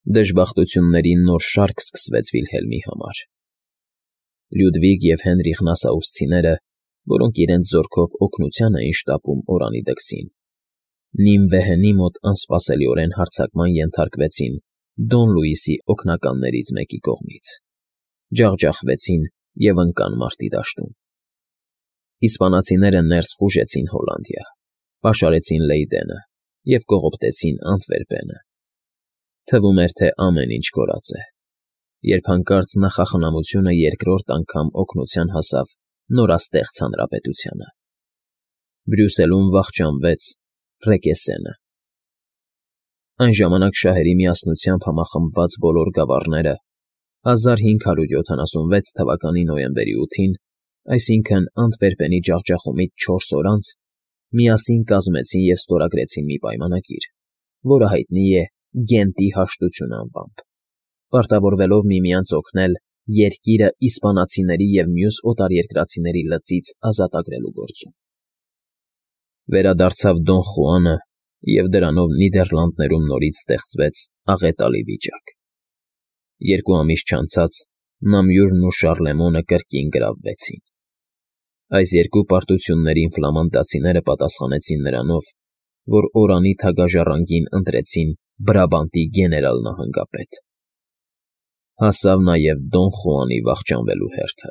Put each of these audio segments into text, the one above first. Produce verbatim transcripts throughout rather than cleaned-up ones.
Դժբախտությունների նոր շարք սկսվեց Վիլհելմի համար։ Լյուդվիգ և Հենրիխ Նասաուսցիները, որոնք իրենց զորքով օգնության էին շտապում Օրանի դքսին, Նիմվեհենի մոտ անսպասելիորեն հարձակման ենթարկվեցին Դոն Լուիսի օգնականներից մեկի կողմից, ջախջախվեցին և ընկան մարտի դաշտում։ Իսպանացիները ներս խուժեցին Հոլանդիա, պաշարեցին Լեյդենը և կողոպտեցին Անտվերպենը։ Թվում էր, թե ամեն ինչ կորած է, երբ հանկարծ նախախնամությունը երկրորդ անգամ օգնության հասավ նորաստեղծ հանրապետությանը։ Բրյուսելում վախճանվեց Ռեկեսենը։ Այն ժամանակ շահերի միասնությամբ համախմբված բոլոր գավառները հազար հինգ հարյուր յոթանասունվեց թվականի նոյեմբերի ութին, այսինքն՝ Անտվերպենի ջախջախումից չորս օր անց, միասին կազմեցին և ստորագրեցին մի պայմանագիր, որը հայտնի է Գենտի հաշտություն անվամբ, պարտավորվելով միմյանց օգնել երկիրը իսպանացիների և մյուս օտարերկրացիների լծից ազատագրելու գործում։ Վերադարձավ Դոն Խուանը, և դրանով Նիդերլանդներում նորից ստեղծվեց աղետալի վիճակ։ Երկու ամիս չանցած Նամյուրն ու Շարլեմոնը կրկին գրավվեցին։ Այս երկու պարտություններին ֆլամանդացիները պատասխանեցին նրանով, որ Օրանի թագաժառանգին ընտրեցին Բրաբանտի գեներալ֊նահանգապետ։ Հասավ նաև Դոն Խուանի վախճանվելու հերթը։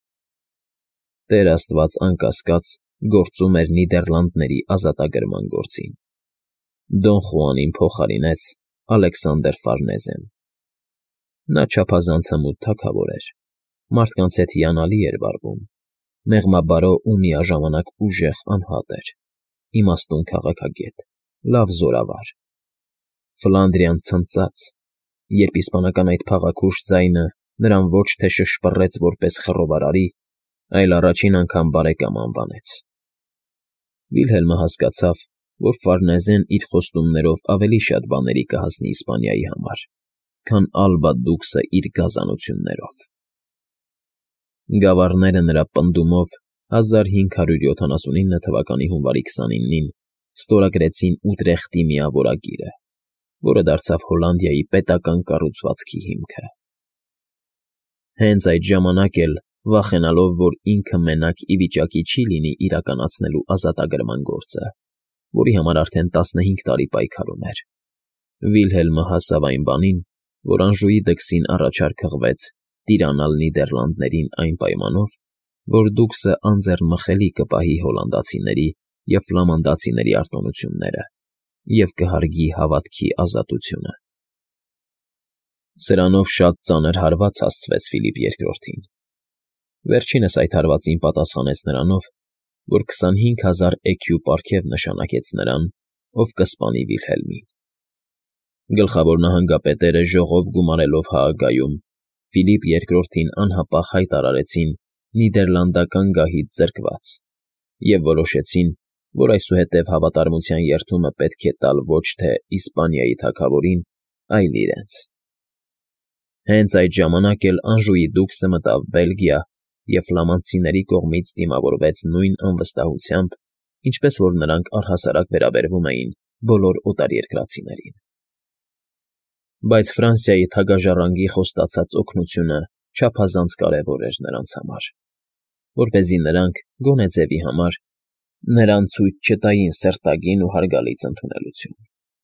Տեր աստված, անկասկած, գործում էր Նիդերլանդների ազատագրման գործին։ Դոն Խուանին փոխարինեց Ալեքսանդր Ֆարնեզեն։ Նա չափազանց հմուտ թագավոր էր, մարդկանց հետ հիանալի էր վարվում, մեղմաբարո ու միաժամանակ ուժեղ անհատ էր, իմաստուն քաղաքագետ, լավ զորավար։ Ֆլանդրիան ցնծաց, երբ իսպանական այդ փաղաքուշ ձայնը նրան ոչ թե շշպռեց որպես խռովարարի, այլ առաջին անգամ բարեկամ անվանեց։ Վիլհելմը հասկացավ, որ Ֆարնեզեն իր խոստումներով ավելի շատ բաների կհասնի Իսպանիայի համար, քան Ալբա դուքսը իր գազանություններով։ Գավառները նրա պնդումով հազար հինգ հարյուր յոթանասունինը թվականի հունվարի քսանինին ստորագրեցին Ուտրեխտի միավորագիրը, որը դարձավ Հոլանդիայի պետական կառուցվածքի հիմքը։ Հենց այդ ժամանակ էլ, վախենալով, որ ինքը մենակ ի վիճակի չի լինի իրականացնելու ազատագրման գործը, որի համար արդեն տասնհինգ տարի պայքարում էր, Վիլհելմը հասավ այն բանին, որ Անժուի դքսին առաջարկ հղվեց տիրանալ Նիդերլանդներին այն պայմանով, որ դուքսը անձեռնմխելի կպահի հոլանդացիների և ֆլամանդացիների արտոնությունները և կհարգի հավատքի ազատությունը։ Սրանով շատ ծանր հարված հասցվեց Ֆիլիպ երկրորդին։ Վերջինս այդ հարվածին պատասխանեց նրանով, որ քսանհինգ հազար էքյու պարգև նշանակեց նրան, ով կսպանի Վիլհելմին։ Գլխավոր նահանգապետերը ժողով գումարելով Հաագայում Ֆիլիպ երկրորդին անհապաղ հայտարարեցին նիդերլանդական գահից զրկված և որոշեցին, որ այսուհետև հավատարմության երդումը պետք է տալ ոչ թե Իսպանիայի թագավորին, այլ իրենց։ Հենց այդ ժամանակ էլ Անժուի դուքսը մտավ Բելգիա և ֆլամանդցիների կողմից դիմավորվեց նույն անվստահությամբ, ինչպես որ նրանք առհասարակ վերաբերվում էին բոլոր օտարերկրացիներին։ Բայց Ֆրանսիայի թագաժառանգի խոստացած օգնությունը չափազանց կարևոր էր նրանց համար, որպեսզի նրանք, գոնե ձևի համար, նրան ցույց չտային սերտագին ու հարգալից ընդունելություն։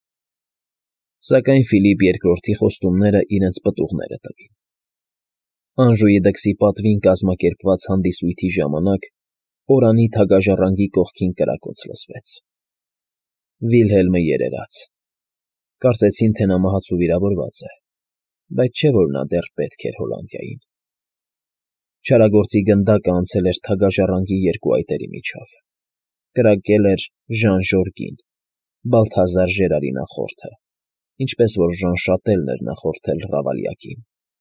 Սակայն Ֆիլիպ երկրորդի խոստումները իրենց պտուղները տվին։ Անժուի դքսի պատվին կազմակերպված հանդիսույթի ժամանակ Օրանի թագաժառանգի կողքին կրակոց լսվեց։ Վիլհելմը երերաց։ Կարծեցին, թե նա մահացու վիրավորված է, բայց չէ՞ որ նա դեռ պետք էր Հոլանդիային։ Չարագործի գնդակը անցել էր թագաժառանգի երկու այտերի միջով։ Կրակել էր Ժան Ժորգին, Բալթազար Ժերարի նախորդը, ինչպես որ Ժան Շատելն էր նախորդել Ռավալյակին։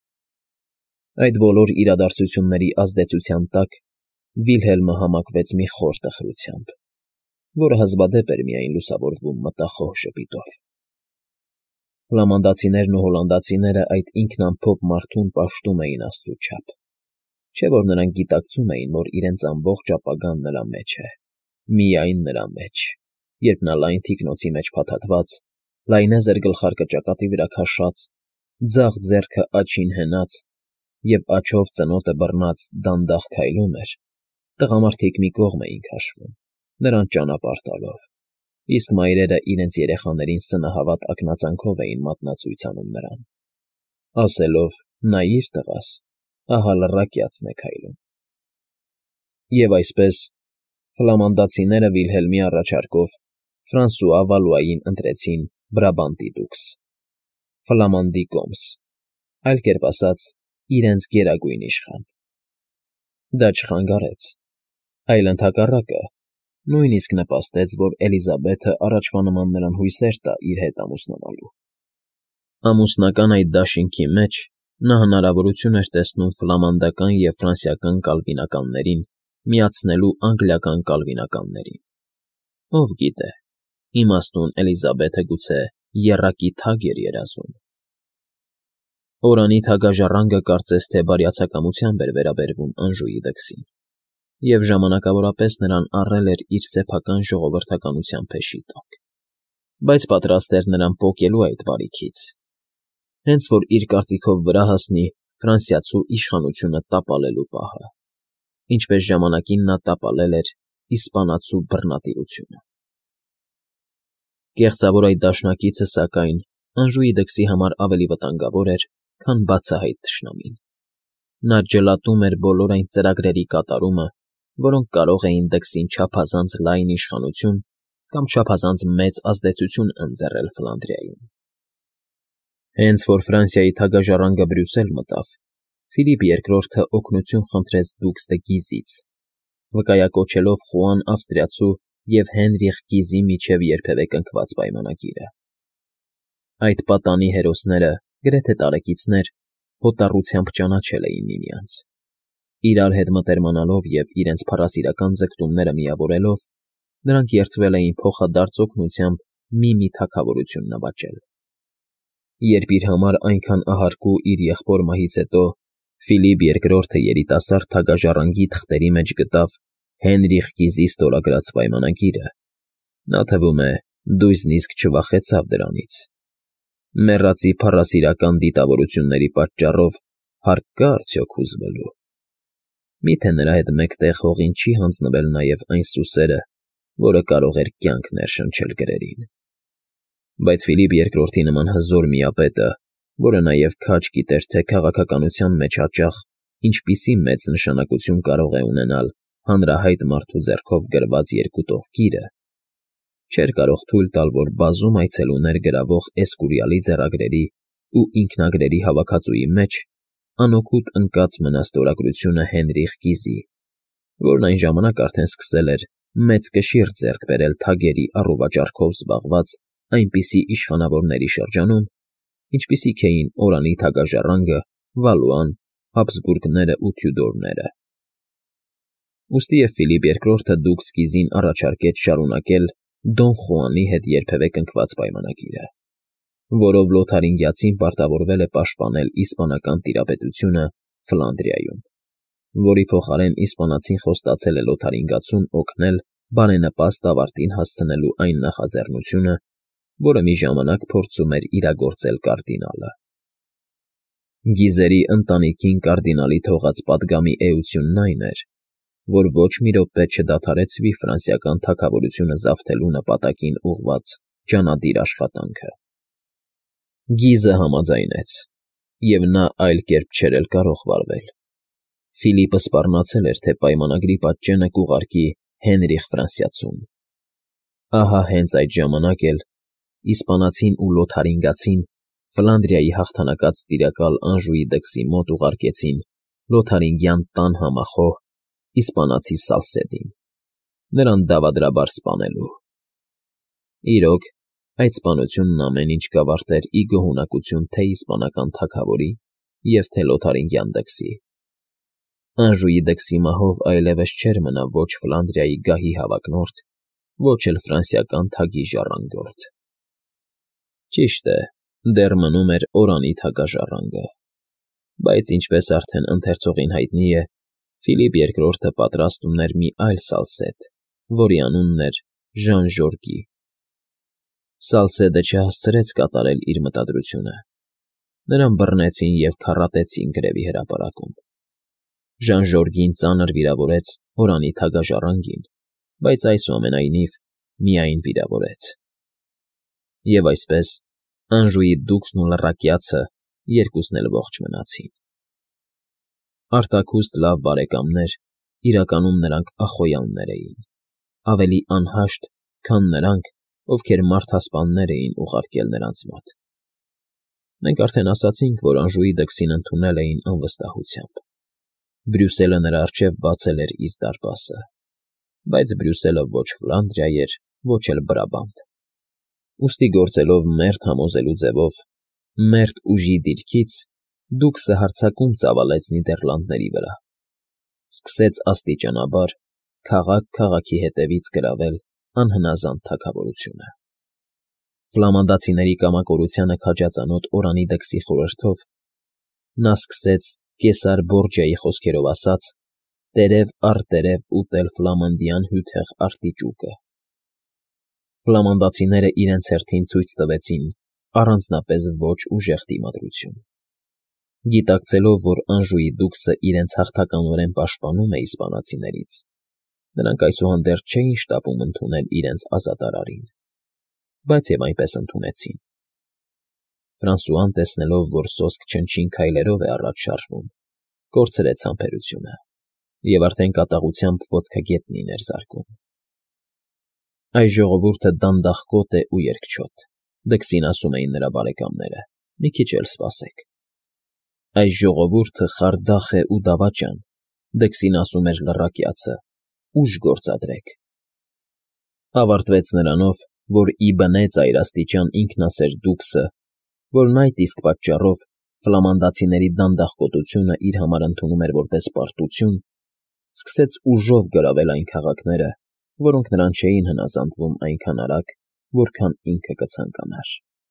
Այդ բոլոր իրադարձությունների ազդեցության տակ Վիլհելմը համակվեց մի խոր տխրությամբ, որը հազվադեպ էր միայն լուսավորվում մտախոհ ժպիտով։ Ֆլամանդացիներն ու հոլանդացիները այդ ինքնամփոփ մարդուն պաշտում էին աստծու չափ, չէ՞ որ նրանք գիտակցում էին, որ իրենց ամբողջ ապագան նրա մեջ է, միայն նրա մեջ, երբ նա լայն թիկնոցի մեջ փաթաթված, լայնեզր գլխարկը ճակատի վրա քաշած, ձախ ձեռքը աջին հենած և աջով ծնոտը բռնած դանդաղ քայլում էր, տղամարդիկ մի կողմ էին քաշվում, նրան ճանապարհ տալով, իսկ մայրերը իրենց երեխաներին սնահավատ ակնածանքով էին մատնացույց անում նրան, ասելով. «Նայիր, տղաս, ահա լռակյացն է քայլում»։ Եվ այսպես, ֆլամանդացիները Վիլհելմի առաջարկով Ֆրանսուଆ Վալուային ընտրեցին Բրաբանտի դուքս, Ֆլամանդի կոմս, այլ կերպ ասած, իրենց գերագույն իշխան։ Դա չխանգարեց, այլ ընդհակառակը, նույնիսկ նպաստեց, որ Էլիզաբեթը առաջվա նման նրան հույսեր տա իր հետ ամուսնանալու։ Ամուսնական այդ դաշինքի մեջ նա հնարավորություն էր տեսնում ֆլամանդական և ֆրանսիական կալվինականներին միացնելու անգլիական կալվինականներին։ Ով գիտե, իմաստուն Էլիզաբեթը գուցե եռակի թագ էր երազում։ Օրանի թագաժառանգը կարծես թե բարյացակամությամբ էր վերաբերվում Անժուի դքսին և ժամանակավորապես նրան առել էր իր սեփական ժողովրդականության փեշի տակ, բայց պատրաստ էր նրան պոկելու այդ բարիքից, հենց որ իր կարծիքով վրա հասնի ֆրանսիացու իշխանությունը տապալելու պահը, ինչպես ժամանակին նա տապալել էր իսպանացու բռնատիրությունը։ Կեղծավոր այդ դաշնակիցը, սակայն, Անժուի դքսի համար ավելի վտանգավոր էր, քան բացահայտ թշնամին։ Նա ջլատում էր բոլոր այն ծրագրերի կատարումը, որոնք կարող էին դքսին չափազանց լայն իշխանություն կամ չափազանց մեծ ազդեցություն ընձեռել Ֆլանդրիայում։ Հենց որ Ֆրանսիայի թագաժառանգը Բրյուսել մտավ, Ֆիլիպ երկրորդը օգնություն խնդրեց դուքս դը Գիզից, վկայակոչելով Խուան Ավստրիացու և Հենրիխ Գիզի միջև երբևէ կնքված պայմանագիրը։ Այդ պատանի հերոսները, գրեթե տարեկիցներ, հոտառությամբ ճանաչել էին միմյանց։ Իրար հետ մտերմանալով և իրենց փառասիրական ձգտումները միավորելով, նրանք երդվել էին փոխադարձ օգնությամբ մի-մի թագավորություն նվաճել։ Երբ իր համար այնքան ահարկու իր եղբոր մահից հետո Ֆիլիպ երկրորդը երիտասարդ թագաժառանգի թղթերի մեջ գտավ Հենրիխ Գիզի ստորագրած պայմանագիրը, նա, թվում է, դույզնիսկ չվախեցավ դրանից։ Մեռածի փառասիրական դիտավորությունների պատճառով հարկ կա՞ արդյոք հուզվելու։ Մի՞թե նրա հետ մեկտեղ հողին չի հանձնվել նաև այն սուսերը, որը կարող էր կյանք ներշնչել գրերին։ Բայց Ֆիլիպ երկրորդի նման հզոր միապետը, որը նաև քաջ գիտեր, թե քաղաքականության մեջ հաճախ ինչպիսի մեծ նշանակություն կարող է ունենալ հանրահայտ մարդու ձեռքով գրված երկու տող գիրը, չէր կարող թույլ տալ, որ բազում այցելուներ գրավող Էսկուրիալի ձեռագրերի ու ինքնագրերի հավաքածուի մեջ անօգուտ ընկած մնա ստորագրությունը Հենրիխ Գիզի, որն այն ժամանակ արդեն սկսել էր մեծ կշիռ ձեռք բերել թագերի առուվաճառքով զբաղված այնպիսի իշխանավորների շրջանում, ինչպիսիք էին Օրանի թագաժառանգը, Վալուան, Հաբսբուրգները ու Թյուդորները։ Ուստի և Ֆիլիպ երկրորդը դուքս Գիզին առաջարկեց շարունակել Դոն Խուանի հետ երբևէ կնքված պայմանագիրը, որով Լոթարինգիացին պարտավորվել է պաշտպանել իսպանական տիրապետությունը Ֆլանդրիայում, որի փոխարեն իսպանացին խոստացել է Լոթարինգացուն օգնել բարենպաստ ավարտին հասցնելու այն նախաձեռնությունը, որը մի ժամանակ փորձում էր իրագործել կարդինալը։ Գիզերի ընտանիքին կարդինալի թողած պատգամի էությունն այն էր, որ ոչ մի րոպե չդադարեցվի ֆրանսիական թագավորությունը զավթելու նպատակին ուղղված ջանադիր աշխատանքը։ Գիզը համաձայնեց, և նա այլ կերպ չէր էլ կարող վարվել։ Ֆիլիպը սպառնացել էր, թե պայմանագրի պատճենը կուղարկի Հենրիխ Ֆրանսիացուն։ Ահա հենց այդ ժամանակ էլ իսպանացին ու լոթարինգացին Ֆլանդրիայի հաղթանակած տիրակալ Անժուի դքսի մոտ ուղարկեցին լոթարինգյան տան համախոհ իսպանացի Սալսեդին, նրան դավադրաբար սպանելու։ Իրոք, այդ սպանությունն ամեն ինչ կավարտեր ի գոհունակություն թե՛ իսպանական թագավորի և թե լոթարինգյան դքսի։ Անժուի դքսի մահով այլևս չէր մնա ոչ Ֆլանդրիայի գահի հավակնորդ, ոչ էլ ֆրանսիական թագի ժառանգորդ։ Ճիշտ է, դեռ մնում էր Օրանի թագաժառանգը, բայց, ինչպես արդեն ընթերցողին հայտնի է, Ֆիլիպ երկրորդը պատրաստ ուներ մի այլ Սալսետ, որի անունն էր Ժան Ժորգի։ Սալսեդը չհասցրեց կատարել իր մտադրությունը։ նրան բռնեցին և քառատեցին գրևի հրապարակում։ Ժան-Ժորգին ծանր վիրավորեց Հորանի թագաժառանգին, բայց այսուամենայնիվ միայն վիրավորեց։ Եվ այսպես Անժուի դուքսն ու լռակյացը երկուսն էլ ողջ մնացին։ Արտաքուստ լավ բարեկամներ, իրականում նրանք ախոյաններ էին, ավելի անհաշտ, քան նրանք, ովքեր մարդասպաններ էին ուղարկել նրանց մոտ։ Մենք արդեն ասացինք, որ Անժուի դքսին ընդունել էին անվստահությամբ։ Բրյուսելը նրա առջև բացել էր իր դարպասը, բայց Բրյուսելը ոչ Ֆլանդրիա էր, ոչ էլ Բրաբանտ։ Ուստի գործելով մերթ համոզելու ձևով, մերթ ուժի դիրքից, դուքսը հարձակում ծավալեց Նիդերլանդների վրա, սկսեց աստիճանաբար քաղաք քաղաքի հետևից գրավել անհնազանդ թագավորությունը։ Ֆլամանդացիների կամակորությանը քաջածանոթ Օրանի դքսի խորհրդով նա սկսեց Կեսար Բորջիայի խոսքերով ասած տերև առ տերև ուտել ֆլամանդյան հյութեղ արտիճուկը։ Ֆլամանդացիները իրենց հերթին ցույց տվեցին առանձնապես ոչ ուժեղ դիմադրություն։ Գիտակցելով, որ Անժուի դուքսը իրենց հաղթականորեն պաշտպանում է իսպանացիներից, նրանք այսուհանդերձ չէին շտապում ընդունել իրենց ազատարարին, բայց և այնպես ընդունեցին։ Ֆրանսուան, տեսնելով, որ սոսկ չնչին քայլերով է առաջ շարժվում, կորցրեց համբերությունը և արդեն կատաղությամբ ոտքը գետնին էր զարկում։ Այս ժողովուրդը դանդաղկոտ է ու երկչոտ, դքսին ասում էին նրա բարեկամները, մի քիչ էլ սպասեք։ Այս ժողովուրդը խարդախ է ու դավաճան, դքսին ասում էր լռակյացը, ուժ գործադրեք։ Ավարտվեց նրանով, որ ի բնե ծայրաստիճան ինքնասեր դուքսը, որն այդ իսկ պատճառով ֆլամանդացիների դանդաղկոտությունը իր համար ընդունում էր որպես պարտություն, սկսեց ուժով գրավել այն քաղաքները, որոնք նրան չէին հնազանդվում այնքան արագ, որքան ինքը կցանկանար։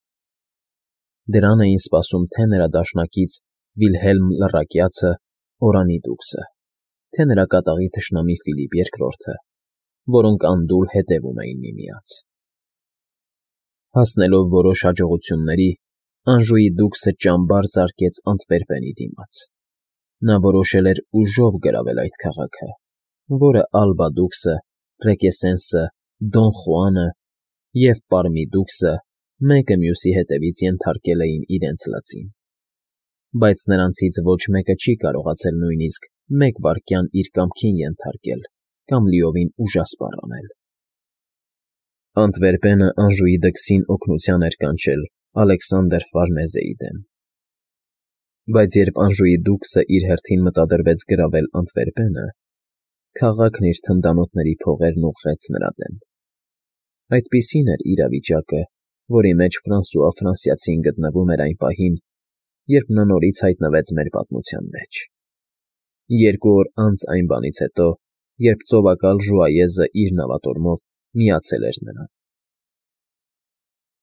Դրան էին սպասում թե նրա դաշնակից Վիլհելմ լռակյացը, Օրանի դուքսը, թե նրա կատաղի թշնամի Ֆիլիպ երկրորդը, որոնք անդուր հետևում էին միմյանց։ Հասնելով որոշ հաջողությունների, Անժուի դուքսը ճամբար զարկեց Անտվերպենի դիմաց։ Նա որոշել էր ուժով գրավել այդ քաղաքը, որը Ալբա դուքսը, Ռեկեսենսը, Դոն Խուանը և Պարմի դուքսը մեկը մյուսի հետևից ենթարկել էին իրենց լծին։ Բայց նրանցից ոչ մեկը չի կարողացել նույնիսկ մեկ վայրկյան իր կամքին ենթարկել կամ լիովին ուժասպառ անել։ Անտվերպենը Անժուի դքսին օգնության էր կանչել Ալեքսանդր Ֆարնեզեի դեմ։ Բայց երբ Անժուի դուքսը իր հերթին մտադրվեց գրավել Անտվերպենը, քաղաքն իր թնդանոթների փողերն ուղղեց նրա դեմ։ Այդպիսին էր իրավիճակը, որի մեջ Ֆրանսուଆ Ֆրանսիացին գտնվում էր այն պահին, երբ նա նորից հայտնվեց մեր պատմության մեջ։ Երկու օր անց այն բանից հետո, երբ ծովակալ Ժուայեզը իր նավատորմով միացել էր նրան։